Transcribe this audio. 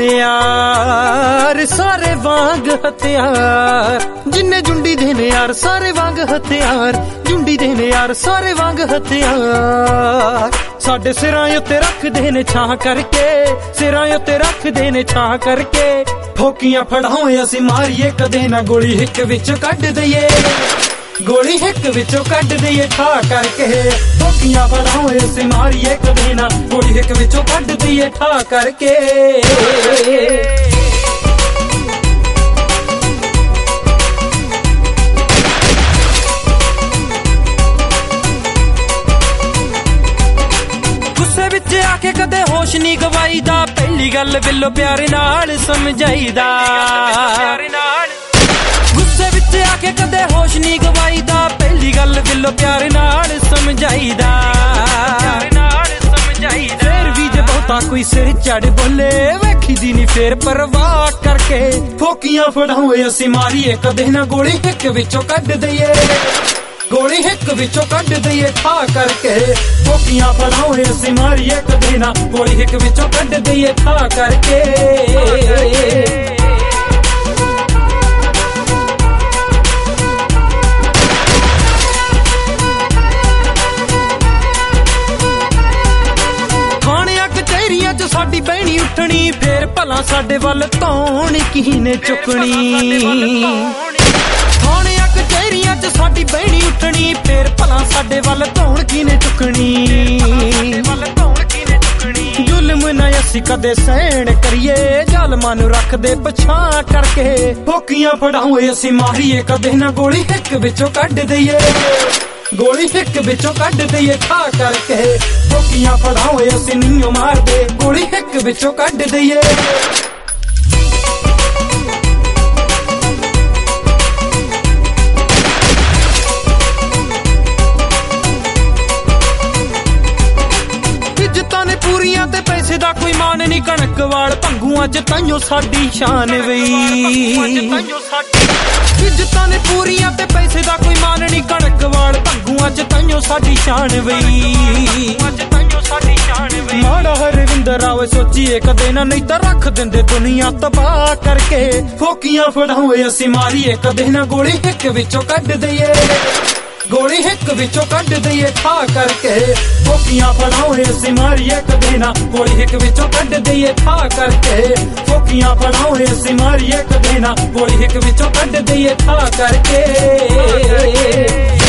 ਨੇ यार सारे वांग हथियार, जिन्ने जुंडी दे ने यार सारे वांग हथियार, जुंडी दे ने यार सारे वांग हथियार। साडे सिरां उत्ते रखदे ने छां करके, सिरां उत्ते रखदे ने छां करके, ठोकियां फड़ाओ असी मारिए कदे ना गोली हिक विच कढ दईए, गोली हिक विचों कढ दईए ठा करके, ठोकियां फड़ाओ असी मारिए कदे ना गोली हिक विचों कढ दईए ठा करके। गुस्से विच आके कदे होश नहीं गवाईदा, पहली गल बिल्लो प्यारे नाल समझाईदा, गुस्से विच आके कदे होश नहीं गवाईदा, पहली गल बिल्लो प्यारे नाल समझाईदा। फिर भी जे बहुता कोई सिर चढ़ बोले वेखी दी नी फिर परवाह करके, ठोकियां फड़ाओ असी मारिए कदे ना गोली हिक विचों कढ दईए, गोली हिक विचों कढ दईए ठा करके, ठोकियां फड़ाओ असी मारिए कदे ना गोली हिक विचों कढ दईए ठा करके। साडी बहनी उठनी फिर भला साडे वल धौन किने चुकनी, थाणियां कचहरियां च साडी बहनी उठनी फिर भला साडे वल धौन किने चुकनी। जुल्म ना असी कदे सहन करिए, जालमां नूं रखदे पछां करके, ठोकियां फड़ाओ असी मारिए कदे ना गोली हिक विचों कढ दईए, गोली हिक विचों कढ दईए ठा करके, ठोकियां फड़ाओ असी नीओ मार दे गोली हिक विचों कढ दईए। इज्जतां ने पूरियां ते पैसे दा कोई मान नहीं, कणक वाल भंगूआं च ताइयों साडी शान वई, इज्जतां ने पूरियां ते पैसे दा कोई मान नहीं, कणक वाल भंगूआं च ताइयों साडी शान वई। माड़ा हरविंदर आवे सोचिए कदे ना, नहीं तां रख दिंदे दुनिया तबाह करके, ठोकियां फड़ाओ असी मारिए कदे ना गोली हिक विचों कढ दईए, गोली हिक विचों कढ दईए ठा करके, ठोकियां फड़ाओ असी मारिए कदे ना गोली हिक विचों कढ दईए ठा करके, ठोकियां फड़ाओ असी मारिए कदे ना गोली हिक विचों कढ दईए ठा करके।